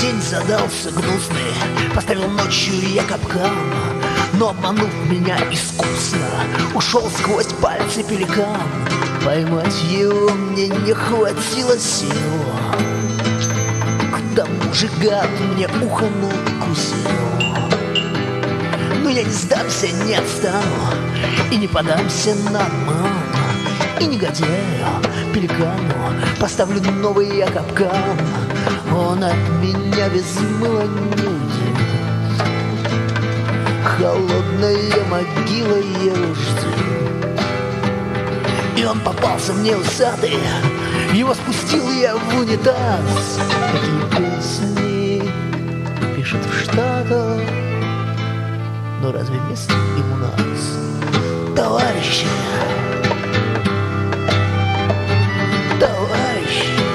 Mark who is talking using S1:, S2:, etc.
S1: День задался гнусный, поставил ночью я капкан, но обманув меня искусно, ушел сквозь пальцы пеликан. Поймать его мне не хватило сил, к тому же гад мне ухо накусил. Но я не сдамся, не отстану и не подамся на обман. И негодяю, пеликану, поставлю новый я капкан. Он от меня без мыла не уйдет, холодная могила его ждет. И он попался мне усатый, его спустил я в унитаз. Такие песни пишут в Штатах, но разве место им у нас? Товарищи, товарищи,